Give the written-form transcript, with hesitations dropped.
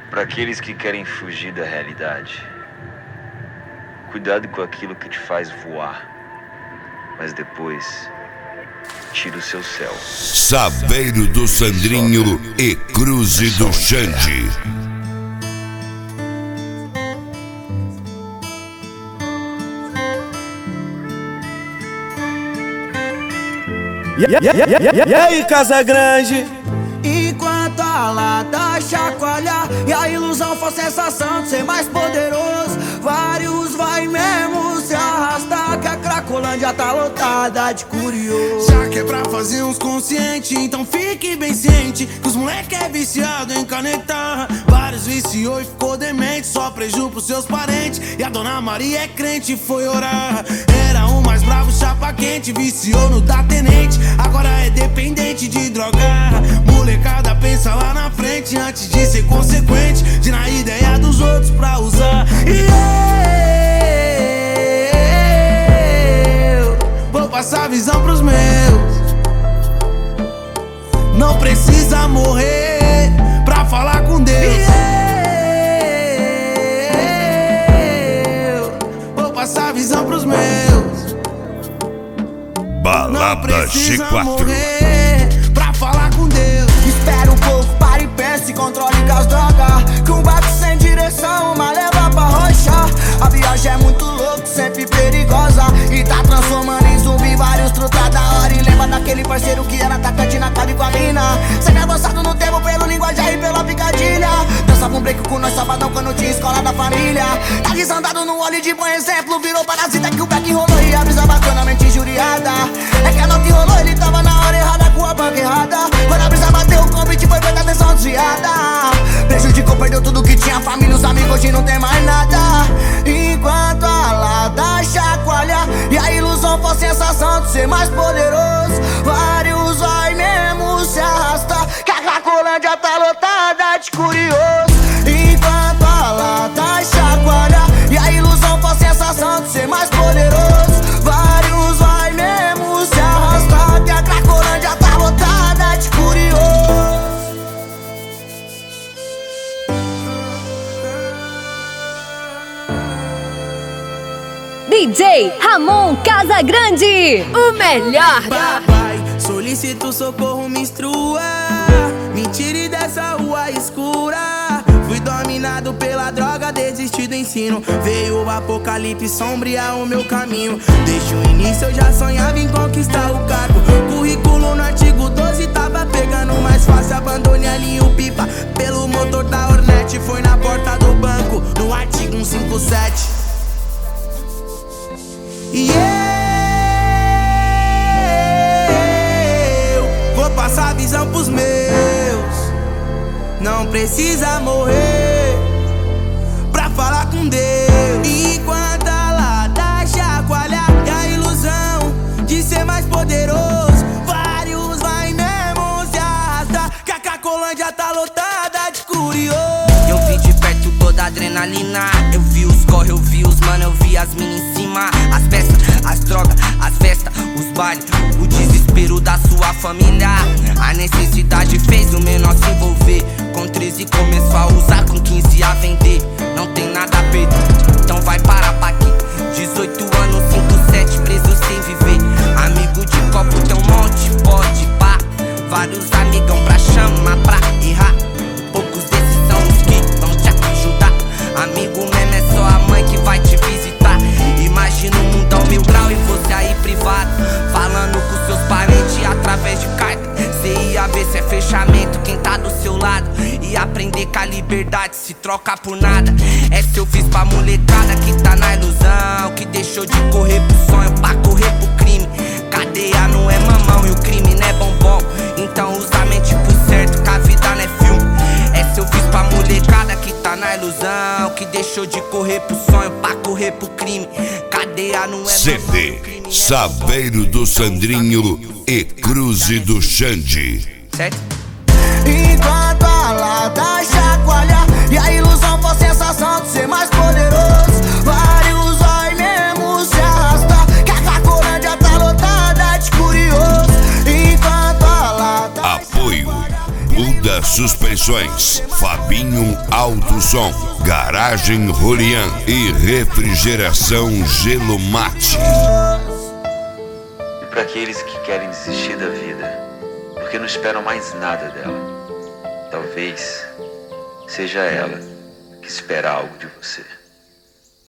Para aqueles que querem fugir da realidade, cuidado com aquilo que te faz voar, mas depois tira o seu céu. Saveiro do Sandrinho e Cruze do Xande. E aí, Casa Grande? Enquanto a lata chacoalha e a ilusão for sensação de ser mais poderoso, vários vai mesmo se arrastar, que a Cracolândia tá lotada de curioso. Já que é pra fazer uns consciente, então fique bem ciente que os moleque é viciado em canetar. Vários viciou e ficou demente, só preju pros seus parentes. E a Dona Maria é crente e foi orar. Era o mais bravo, chapa quente, viciou no da tenente, agora é dependente de drogar. Molecada pensa lá na frente antes de ser consequente, de na ideia dos outros pra usar. E eu vou passar a visão pros meus. Não precisa morrer pra falar com Deus. E eu vou passar a visão pros meus. Balada G4 morrer pra falar com Deus. Espera um pouco, para e pensa e controle com as drogas, que um barco sem direção, uma leva pra rocha. A viagem é muito louca, sempre perigosa, e tá transformando em zumbi vários truta da hora. E lembra daquele parceiro que era atacante na cabe com a mina, sempre avançado no tempo pelo linguajar e pela picadilha. Dançava um break com nós sabadão quando tinha escola da família. Tá desandado no olho de bom exemplo, virou parasita que o back rolou e a brisa bateu na mente injuriada. É que a nota rolou, ele tava na hora errada com a banca errada. Quando a brisa bateu, o convite foi feita atenção desviada. Prejudicou, perdeu tudo que tinha, família, os amigos, hoje não tem mais nada. Enquanto a lata chacoalha e a ilusão for sensação de ser mais poderoso, vários vai mesmo se arrastar, que a Cracolândia tá lotada de curioso. Enquanto a lata chacoalha e a ilusão for sensação de ser mais poderoso, vários vai mesmo se arrastar, que a Cracolândia tá lotada de curioso. DJ Ramon Casagrande, o melhor. Papai, solicito socorro, me instrua, me tire dessa rua escura. Fui dominado pela droga, desisti do ensino. Veio o apocalipse sombrear o meu caminho. Desde o início eu já sonhava em conquistar o cargo. Currículo no artigo 12 tava pegando mais fácil. Abandone ali o pipa pelo motor da Hornet. Foi na porta do banco, no artigo 157. E eu vou passar a visão pros meus. Não precisa morrer pra falar com Deus. Enquanto a lata chacoalha e a ilusão de ser mais poderoso, vários vai mesmo se arrastar, que a Cracolândia tá lotada de curioso. Eu vi de perto toda a adrenalina, eu vi os corre, eu vi os mano, eu vi as minas em cima, as peças, as drogas, as festas, os bailes, o desespero da sua família. A necessidade fez o menor se envolver. Com 13 começou a usar, com 15 a vender. Não tem nada a perder, então vai parar pra quê? 18 anos, 5-7, preso sem viver. Amigo de copo tem um monte, pode pá. Vários amigão pra chamar, pra errar. Poucos desses são os que vão te ajudar. Amigo mesmo é só a mãe que vai te visitar. Imagina um mundão 1000 grau e você aí privado, falando com seus parentes através de carta. Cê ia ver se é fechamento quem tá do seu lado, e aprender que a liberdade se troca por nada. É seu fiz pra molecada que tá na ilusão, que deixou de correr pro sonho pra correr pro crime. Cadeia não é mamão e o crime não é bombom, então usa a mente pro certo que a vida não é filme. É seu fiz pra molecada que tá na ilusão, que deixou de correr pro sonho pra correr pro crime. Cadeia não é CD Saveiro do Sandrinho e Cruze do Xande. Certo? Enquanto a lata chacoalha e a ilusão for sensação de ser mais poderoso, vários vai mesmo se arrastar, que a Cracolândia tá lotada de curioso. Enquanto a lata Apoio Buda Suspensões, Fabinho Alto Som, Garagem Rolian e Refrigeração Gelo Mate. E para aqueles que querem desistir da vida, porque não esperam mais nada dela, talvez seja ela que espera algo de você.